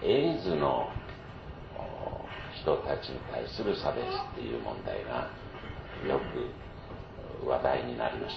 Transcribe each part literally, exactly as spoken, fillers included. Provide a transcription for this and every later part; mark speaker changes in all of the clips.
Speaker 1: エイズの人たちに対する差別っていう問題がよく話題になりました。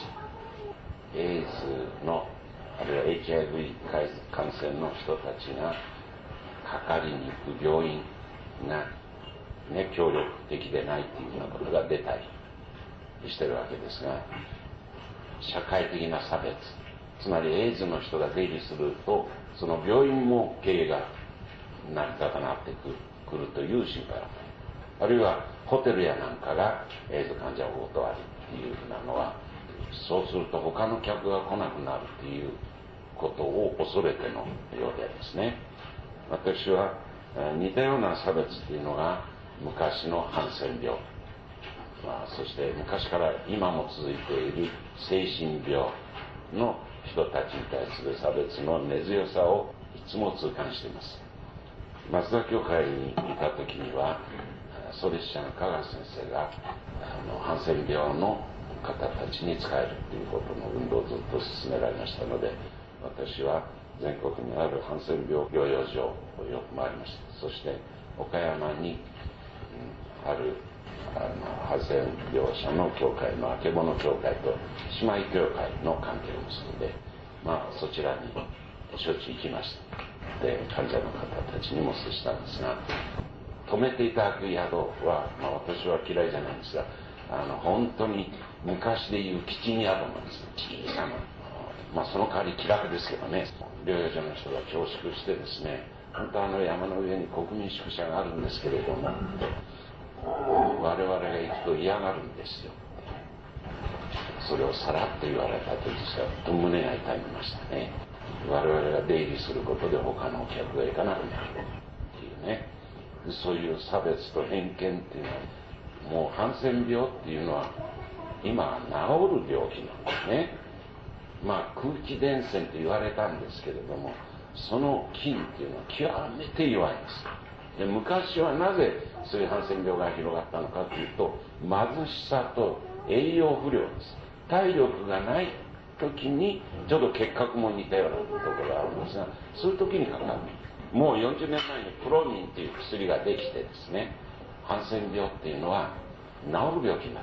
Speaker 1: エイズのあるいは エイチアイブイ 感染の人たちがかかりに行く病院が、ね、協力的でないっていうようなことが出たりしてるわけですが、社会的な差別、つまりエイズの人が出入りするとその病院も経営が成り立たなってくるという心配がある。あるいはホテルやなんかがエイズ患者をお断りっていうふうなのは、そうすると他の客が来なくなるっていうことを恐れてのようでですね、私は似たような差別っていうのが昔のハンセン病、まあ、そして昔から今も続いている精神病の人たちに対する差別の根強さをいつも痛感しています。松田教会にいた時には創立者の香川先生があのハンセン病の方たちに仕えるということの運動をずっと進められましたので、私は全国にあるハンセン病療養所をよく回りました。そして岡山に、うん、あるあのハンセン病者の教会のあけぼの教会と姉妹教会の関係を結んで、まあ、そちらにしょっちゅう行きました。で患者の方たちにも接したんですが、泊めていただく宿は、まあ、私は嫌いじゃないんですが、あの本当に昔でいうキチン宿なんです。小さな、まあ、その代わり気楽ですけどね、療養所の人が恐縮してですね、本当あの山の上に国民宿舎があるんですけれども、我々が行くと嫌がるんですよ。それをさらっと言われたときはと胸が痛みましたね。我々が出入りすることで他のお客が行かなくなるっていうね、そういう差別と偏見っていうのは、もうハンセン病っていうのは今治る病気なんですね。まあ空気伝染と言われたんですけれども、その菌っていうのは極めて弱いんです。で昔はなぜそういうハンセン病が広がったのかというと、貧しさと栄養不良です。体力がない時にちょうど結核も似たようなところがあるんですが、そういう時にかかる。もうよんじゅうねんまえにプロミンという薬ができてですね、ハンセン病っていうのは治る病気になった。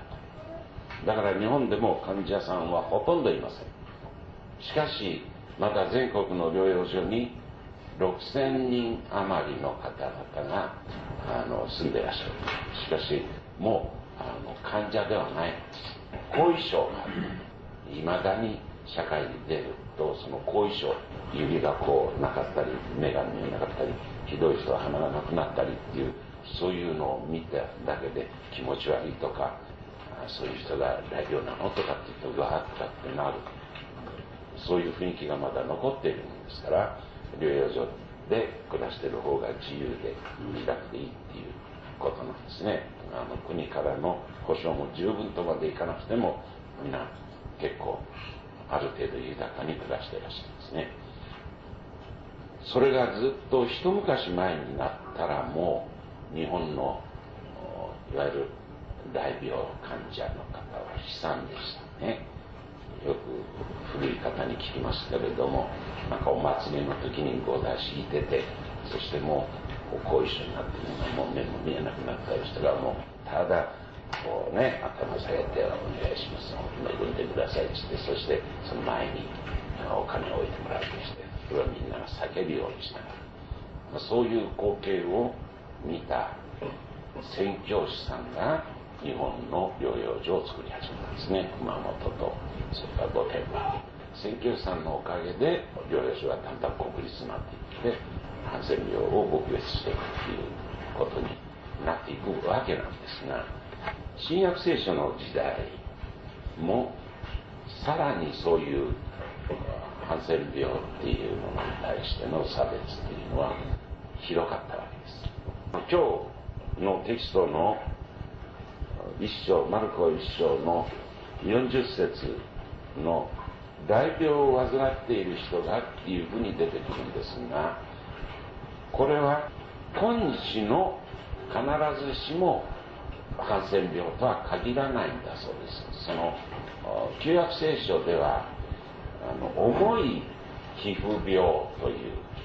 Speaker 1: だから日本でも患者さんはほとんどいません。しかしまた全国の療養所にろくせんにん余りの方々があの住んでいらっしゃる。しかしもうあの患者ではないんです。後遺症がいまだに社会に出ると、その後遺症、指がこうなかったり目が見えなかったり、ひどい人は鼻がなくなったりっていう、そういうのを見ただけで気持ち悪いとか、そういう人が大病なのとかって言うと、うわーっとってなる、そういう雰囲気がまだ残っているんですから、療養所で暮らしている方が自由で自宅でいいっていうことなんですね。あの国からの保障も十分とまでいかなくても、皆結構ある程度豊かに暮らしていらっしゃいますね。それがずっと一昔前になったら、もう日本のいわゆる大病患者の方は悲惨でしたね。よく古い方に聞きますけれども、なんかお祭りの時にご出し引いてて、そしてもう後遺症になってるのがもう目も見えなくなったりしたら、もうただこうね、頭下げてお願いします、恵んでくださいって言って、そしてその前にお金を置いてもらうとして、それはみんなが叫ぶようにしながら、そういう光景を見た宣教師さんが日本の療養所を作り始めたんですね。熊本とそれから御殿場、宣教師さんのおかげで療養所がだんだん国立になっていって、ハンセン病を撲滅していくということになっていくわけなんですが、新約聖書の時代もさらにそういうハンセン病っていうものに対しての差別っていうのは広かったわけです。今日のテキストの一章、マルコ一章のよんじゅっ節の大病を患っている人がっていうふうに出てくるんですが、これは今日の必ずしもハンセン病とは限らないんだそうです。その旧約聖書ではあの重い皮膚病という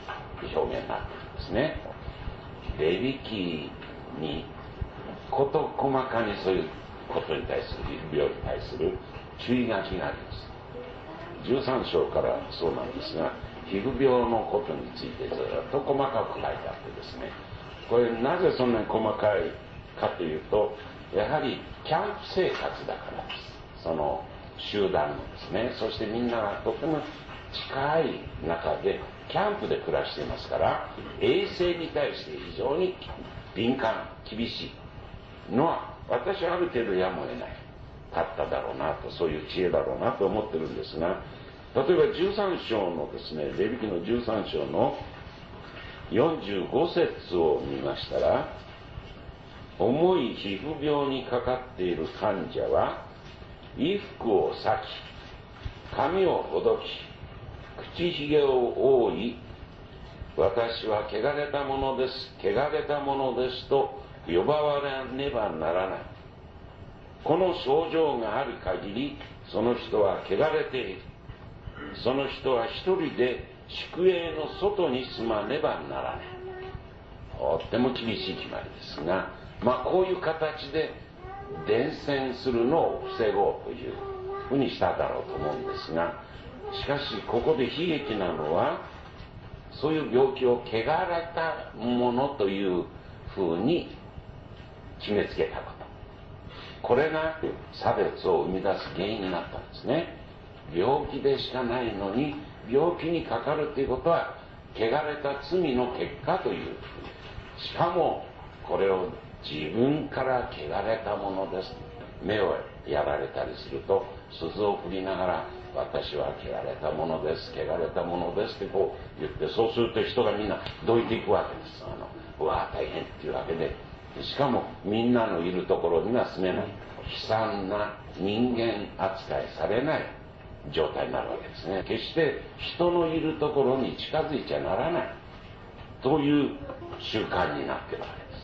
Speaker 1: 表現になっているんですね。レビ記に事細かにそういうことに対する、皮膚病に対する注意書きがあります。じゅうさん章からそうなんですが、皮膚病のことについてずっと細かく書いてあってですね、これなぜそんなに細かいかというと、やはりキャンプ生活だからです。その集団のですね、そしてみんながとても近い中でキャンプで暮らしていますから、衛生に対して非常に敏感、厳しいのは、私はある程度やむを得ないかっただろうなと、そういう知恵だろうなと思ってるんですが、例えばじゅうさん章のですね、レビ記のじゅうさん章のよんじゅうご節を見ましたら、重い皮膚病にかかっている患者は衣服を裂き、髪をほどき、口ひげを覆い、私は汚れたものです、汚れたものですと呼ばわれねばならない。この症状がある限り、その人は汚れている。その人は一人で宿営の外に住まねばならない。とっても厳しい決まりですが、まあこういう形で伝染するのを防ごうというふうにしただろうと思うんですが、しかしここで悲劇なのは、そういう病気を汚れたものというふうに決めつけたこと、これが差別を生み出す原因になったんですね。病気でしかないのに病気にかかるということは汚れた罪の結果という、しかもこれを自分から汚れたものです、目をやられたりすると鈴を振りながら、私は汚れたものです、汚れたものですってこう言って、そうすると人がみんなどいていくわけです。あのうわ大変っていうわけで、しかもみんなのいるところには住めない、悲惨な人間扱いされない状態になるわけですね。決して人のいるところに近づいちゃならないという習慣になっているわけです。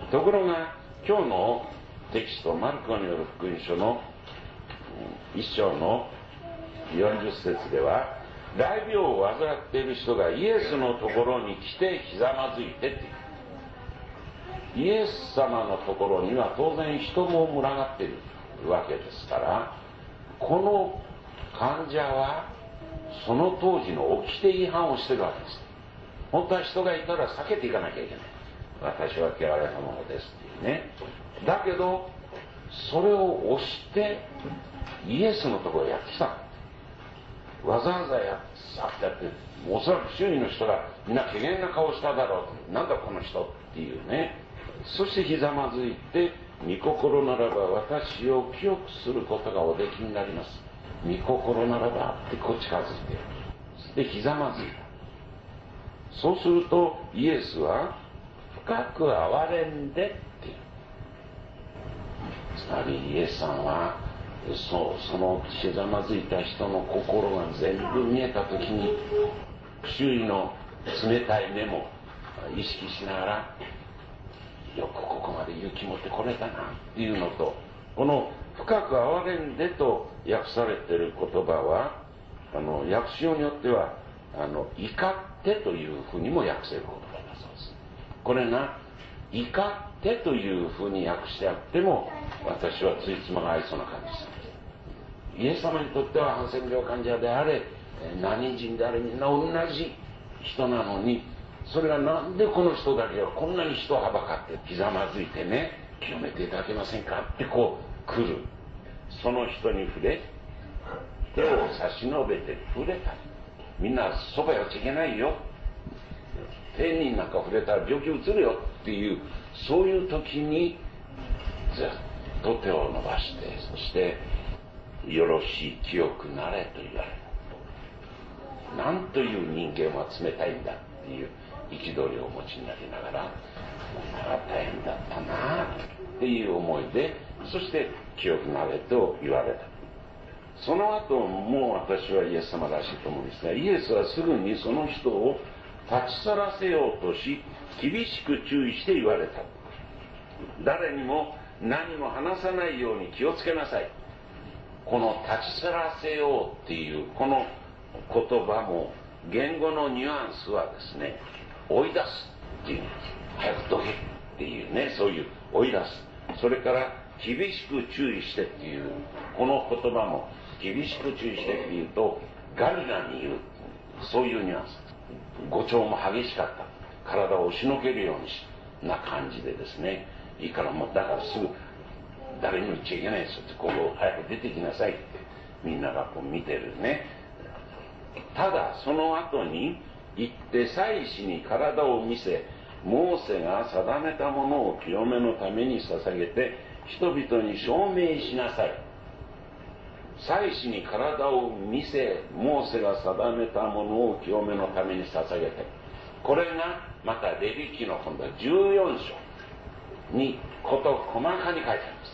Speaker 1: ところが今日のテキスト、マルコによる福音書の一章のよんじゅっ節では、大病を患っている人がイエスのところに来てひざまずいてっていう。イエス様のところには当然人も群がっているわけですから、この患者はその当時の掟違反をしているわけです。本当は人がいたら避けていかなきゃいけない。私は汚れたものですっていうね。だけどそれを押してイエスのところへやってきた。わざわざやってやって、おそらく周囲の人がみんな怪げな顔しただろう、なんだこの人っていうね。そしてひざまずいて、御心ならば私を清くすることがおできになります、御心ならばってこう近づいて、でひざまずいた。そうするとイエスは深く憐れんでっていう。つまりイエスさんはそうそのひざまずいた人の心が全部見えた時に、周囲の冷たい目も意識しながら、よくここまで勇気持ってこれたなっていうのと、この深く憐れんでと訳されている言葉は、あの訳しようによってはあの怒ってというふうにも訳せる言葉だそうです。これが怒ってというふうに訳してあっても、私はついつまが合いそうな感じです。イエス様にとってはハンセン病患者であれ何人であれみんな同じ人なのに、それがなんでこの人だけはこんなに人をはばかってひざまずいてね、清めていただけませんかってこう来る。その人に触れ、手を差し伸べて触れた。みんなそばやっちゃいけないよ、手になんか触れたら病気うつるよっていう、そういう時にずっと手を伸ばして、そしてよろしい清くなれと言われる。なんという人間は冷たいんだっていう憤りをお持ちになりながら、大変だったなっていう思いで、そして清くなれと言われた。その後も私はイエス様らしいと思うんですが、イエスはすぐにその人を立ち去らせようとし、厳しく注意して言われた。誰にも何も話さないように気をつけなさい。この立ち去らせようっていうこの言葉も言語のニュアンスはですね、追い出すっていうんです。早くどけっていうね、そういう追い出す。それから厳しく注意してっていう、この言葉も厳しく注意してっていうと、ガミガミ言う、そういうニュアンス。語調も激しかった。体を押しのけるようにしな感じでですね、いいからもうだからすぐ誰にも言っちゃいけないですって、ここ早く出てきなさいってみんながこう見てるね。ただその後に行って祭司に体を見せ、モーセが定めたものを清めのために捧げて人々に証明しなさい。祭司に体を見せ、モーセが定めたものを清めのために捧げて、これがまたレビ記の今度はじゅうよん章にこと細かに書いてあります。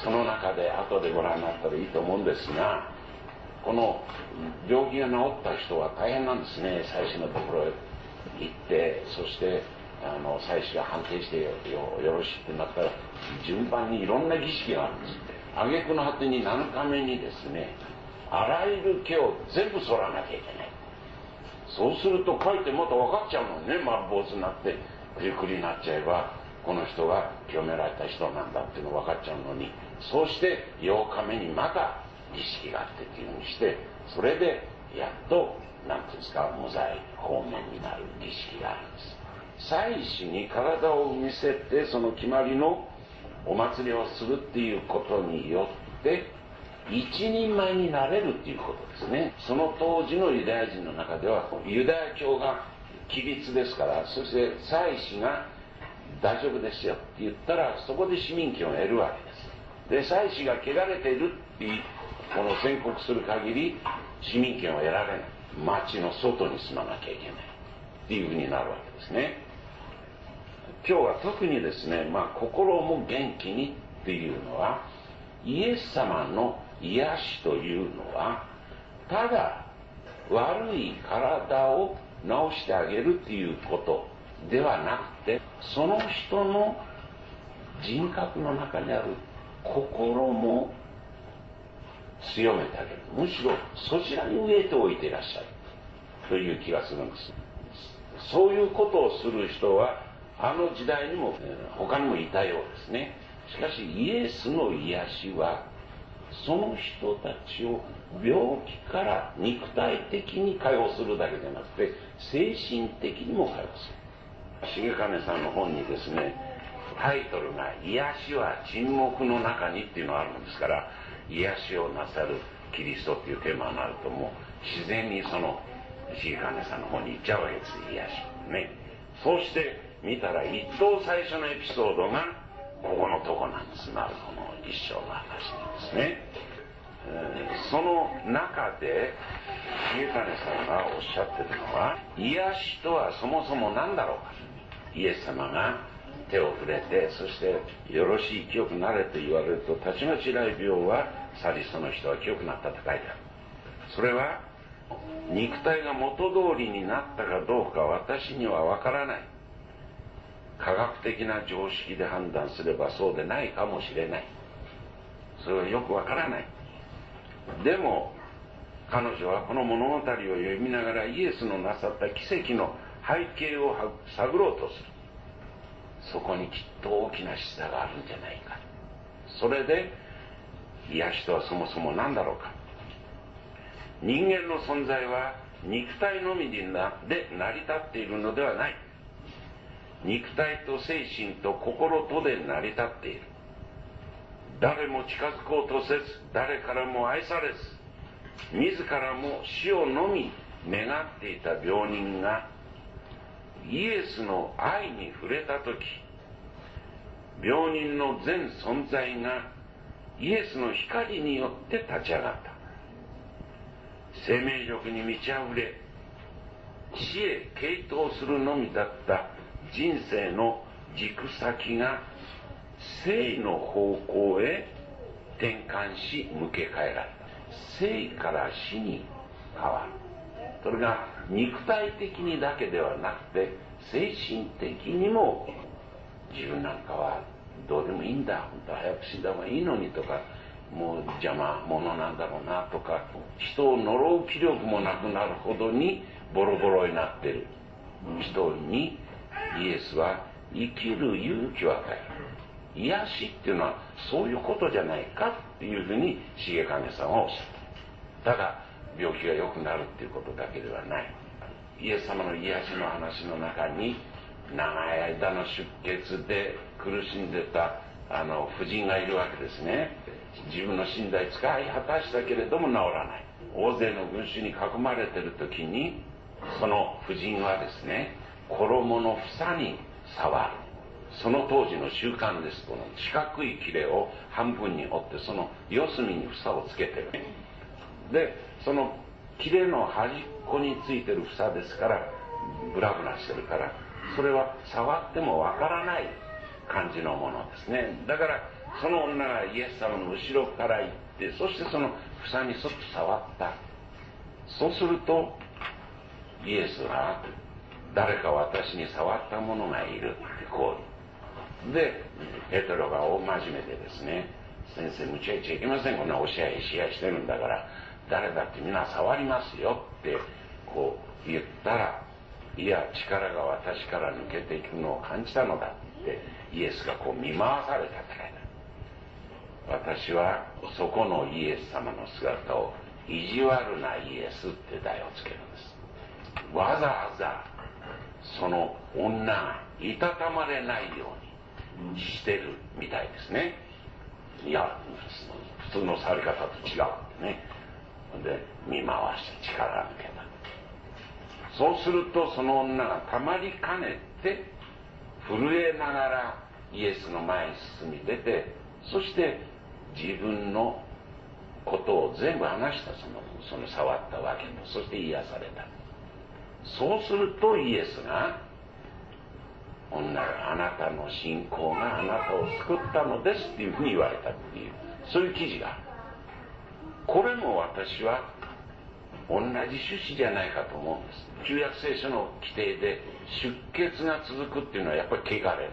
Speaker 1: その中で後でご覧になったらいいと思うんですが、この病気が治った人は大変なんですね。祭司のところへ行って、そしてあの祭司が判定して よ, よろしいってなったら順番にいろんな儀式があるんですって。挙句の果てにななかめにですね、あらゆる毛を全部剃らなきゃいけない。そうすると書いてまた分かっちゃうもんね。丸坊主になってくりくりになっちゃえばこの人が清められた人なんだっていうの分かっちゃうのに、そうしてようかめにまた儀式があってっていうふうにして、それでやっと何ていうんですか、無罪放免になる儀式があるんです。祭司に体を見せてその決まりのお祭りをするっていうことによって一人前になれるっていうことですね。その当時のユダヤ人の中ではユダヤ教が規律ですから、そして祭司が大丈夫ですよって言ったらそこで市民権を得るわけです。で、祭司が汚れているっていうこの宣告する限り市民権を得られない。町の外に住まなきゃいけないっていうふうになるわけですね。今日は特にですね、まあ心も元気にっていうのは、イエス様の癒しというのはただ悪い体を治してあげるっていうことではなくて、その人の人格の中にある心も強めてあげる。むしろそちらに植えておいていらっしゃるという気がするんです。そういうことをする人はあの時代にも他にもいたようですね。しかしイエスの癒しはその人たちを病気から肉体的に解放するだけじゃなくて精神的にも解放する。重金さんの本にですね、タイトルが「癒しは沈黙の中に」っていうのがあるんですから、癒しをなさるキリストっていうテーマになるともう自然にその重金さんの方に行っちゃうわけです。癒しね。そうして見たら一等最初のエピソードがここのとこなんです。マルコの一章の話なんですね。えー、その中で重金さんがおっしゃってるのは、癒しとはそもそも何だろうか。イエス様が手を触れて、そしてよろしい清くなれと言われると、たちまち雷病は去り、その人は清くなったと書いてある。それは肉体が元通りになったかどうか私には分からない。科学的な常識で判断すればそうでないかもしれない。それはよく分からない。でも彼女はこの物語を読みながらイエスのなさった奇跡の背景を探ろうとする。そこにきっと大きな示唆があるんじゃないか。それで癒しとはそもそも何だろうか。人間の存在は肉体のみで成り立っているのではない。肉体と精神と心とで成り立っている。誰も近づこうとせず、誰からも愛されず、自らも死をのみ願っていた病人がイエスの愛に触れたとき、病人の全存在がイエスの光によって立ち上がった。生命力に満ち溢れ、死へ傾倒するのみだった人生の軸先が生の方向へ転換し向け替えられた。生から死に変わる。それが肉体的にだけではなくて精神的にも、自分なんかはどうでもいいんだ、本当は早く死んだ方がいいのにとかもう邪魔者なんだろうなとか、人を呪う気力もなくなるほどにボロボロになっている人にイエスは生きる勇気を与える。癒しっていうのはそういうことじゃないかっていうふうに重金さんはおっしゃった。ただ病気が良くなるっていうことだけではない。イエス様の癒しの話の中に、長い間の出血で苦しんでたあの婦人がいるわけですね。自分の身代使い果たしたけれども治らない。大勢の群衆に囲まれてる時に、その婦人はですね、衣の房に触る。その当時の習慣です。この四角い切れを半分に折って、その四隅に房をつけてる。でその切れの端っこについてる房ですから、ブラブラしてるから、それは触ってもわからない感じのものですね。だからその女がイエス様の後ろから行って、そしてその房にそっと触った。そうするとイエスは、誰か私に触った者がいるってこうで、ペテロが大真面目でですね、先生無茶言っちゃいけません、こんなお試合試合してるんだから、誰だってみんな触りますよってこう言ったら、いや、力が私から抜けていくのを感じたのだってイエスがこう見回されたからだ。私はそこのイエス様の姿を意地悪なイエスって題をつけるんです。わざわざその女がいたたまれないようにしてるみたいですね。いや、普通の触り方と違うってね。で見回して力が抜けた。そうするとその女がたまりかねて震えながらイエスの前に進み出て、そして自分のことを全部話した。そのその触ったわけと、そして癒された。そうするとイエスが、女があなたの信仰があなたを救ったのですっていうふうに言われたっていう、そういう記事が、これも私は同じ趣旨じゃないかと思うんです。旧約聖書の規定で出血が続くっていうのはやっぱり汚れなんです。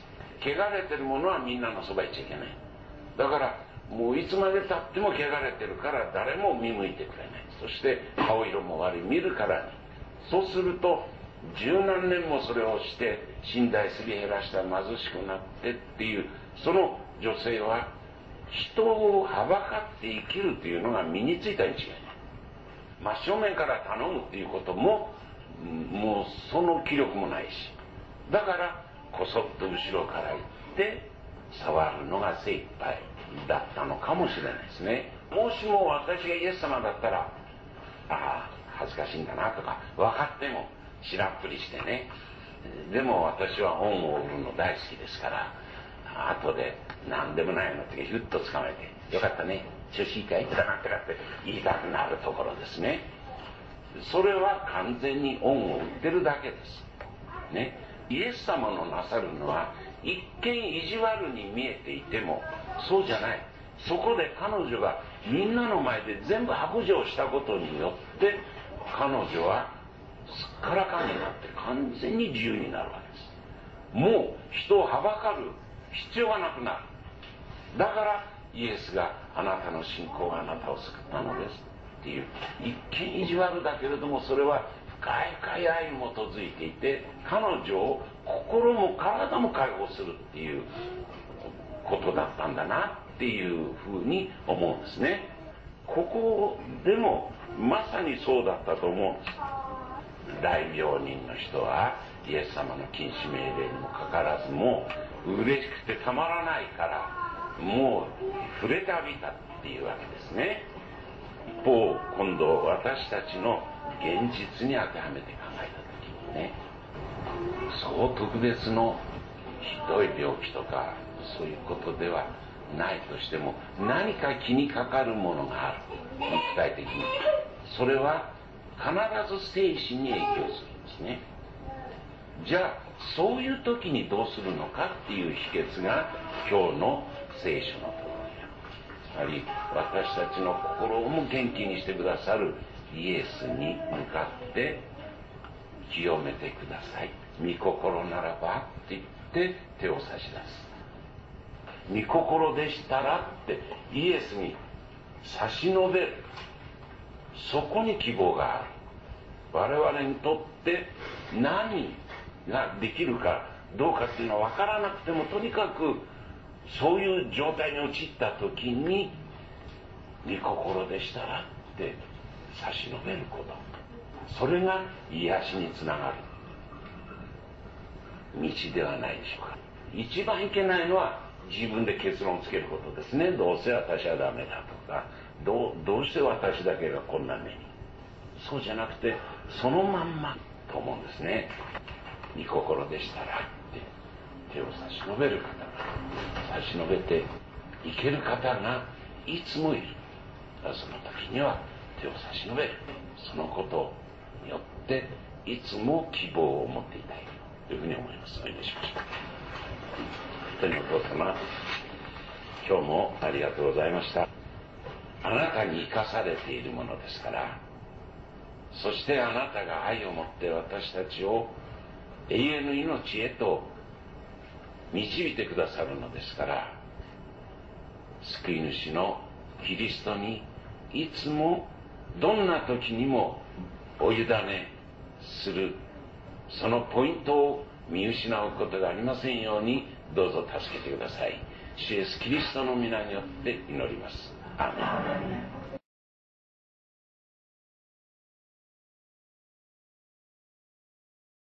Speaker 1: 汚れてるものはみんなのそばに行っちゃいけない。だからもういつまでたっても汚れてるから誰も見向いてくれない。そして顔色も悪い、見るからに。そうすると十何年もそれをして身代すり減らした貧しくなってっていう、その女性は人をはばかって生きるというのが身についたに違いない。真正面から頼むっていうことももうその気力もないし、だからこそっと後ろから行って触るのが精一杯だったのかもしれないですね。もしも私がイエス様だったら、ああ恥ずかしいんだなとか分かってもしらっぷりしてね、でも私は恩を売るの大好きですから、後で何でもないのってヒュッとつかめて、よかったね、調子いいかいとかなんとかって言いたくなるところですね。それは完全に恩を売ってるだけですね。イエス様のなさるのは一見意地悪に見えていてもそうじゃない。そこで彼女がみんなの前で全部白状したことによって彼女はすっからかんになって完全に自由になるわけです。もう人をはばかる必要がなくなる。だからイエスがあなたの信仰があなたを救ったのですっていう、一見意地悪だけれどもそれは深い深い愛に基づいていて、彼女を心も体も解放するっていうことだったんだなっていうふうに思うんですね。ここでもまさにそうだったと思うんです。大病人の人はイエス様の禁止命令にもかかわらずもう嬉しくてたまらないからもう触れて浴びたっていうわけですね。一方今度私たちの現実に当てはめて考えた時にね、そう特別のひどい病気とかそういうことではないとしても何か気にかかるものがある。肉体的にそれは必ず精神に影響するんですね。じゃあそういう時にどうするのかっていう秘訣が今日の聖書のところにあり、私たちの心をも元気にしてくださるイエスに向かって清めてください、御心ならばって言って手を差し出す。 御心でしたらってイエスに差し伸べる。そこに希望がある。我々にとって何ができるかどうかっていうのは分からなくても、とにかくそういう状態に陥った時に御心でしたらって差し伸べること、それが癒しにつながる道ではないでしょうか。一番いけないのは自分で結論をつけることですね。どうせ私はダメだとか、どう、どうして私だけがこんな目に。そうじゃなくて、そのまんまと思うんですね。御心でしたらって手を差し伸べる方が、差し伸べていける方がいつもいる。その時には手を差し伸べる。そのことによっていつも希望を持っていたいというふうに思います。お祈りしましょう。本当にお父様、今日もありがとうございました。あなたに生かされているものですから、そしてあなたが愛を持って私たちを永遠の命へと導いてくださるのですから、救い主のキリストにいつもどんな時にもお委ねする、そのポイントを見失うことがありませんようにどうぞ助けてください。主イエスキリストの皆によって祈ります。アーメン。